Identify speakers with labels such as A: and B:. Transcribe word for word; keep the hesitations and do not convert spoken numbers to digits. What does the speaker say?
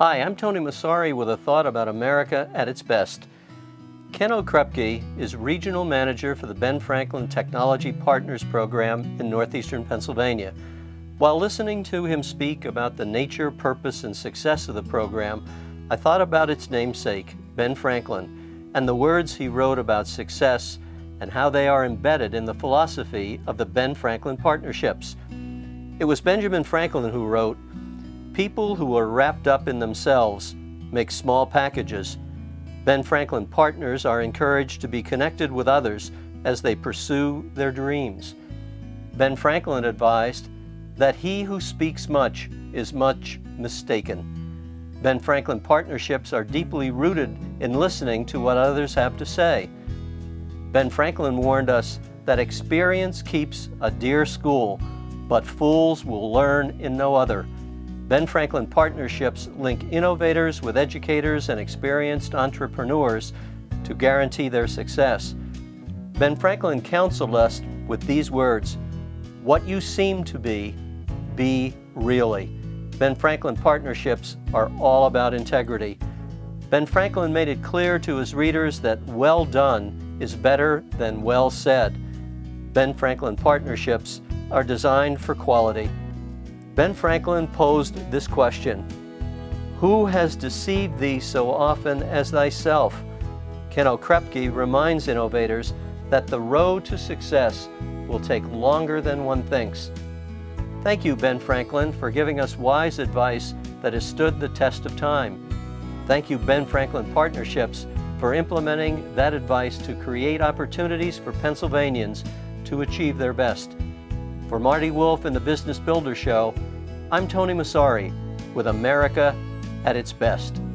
A: Hi, I'm Tony Massari with a thought about America at its best. Ken Okrepke is Regional Manager for the Ben Franklin Technology Partners Program in Northeastern Pennsylvania. While listening to him speak about the nature, purpose, and success of the program, I thought about its namesake, Ben Franklin, and the words he wrote about success and how they are embedded in the philosophy of the Ben Franklin Partnerships. It was Benjamin Franklin who wrote, "People who are wrapped up in themselves make small packages. Ben Franklin partners are encouraged to be connected with others as they pursue their dreams." Ben Franklin advised that he who speaks much is much mistaken. Ben Franklin partnerships are deeply rooted in listening to what others have to say. Ben Franklin warned us that experience keeps a dear school, but fools will learn in no other. Ben Franklin partnerships link innovators with educators and experienced entrepreneurs to guarantee their success. Ben Franklin counseled us with these words, "What you seem to be, be really." Ben Franklin partnerships are all about integrity. Ben Franklin made it clear to his readers that well done is better than well said. Ben Franklin partnerships are designed for quality. Ben Franklin posed this question, "Who has deceived thee so often as thyself?" Ken Okrepke reminds innovators that the road to success will take longer than one thinks. Thank you, Ben Franklin, for giving us wise advice that has stood the test of time. Thank you, Ben Franklin Partnerships, for implementing that advice to create opportunities for Pennsylvanians to achieve their best. For Marty Wolff and the Business Builder Show, I'm Tony Massari with America at its best.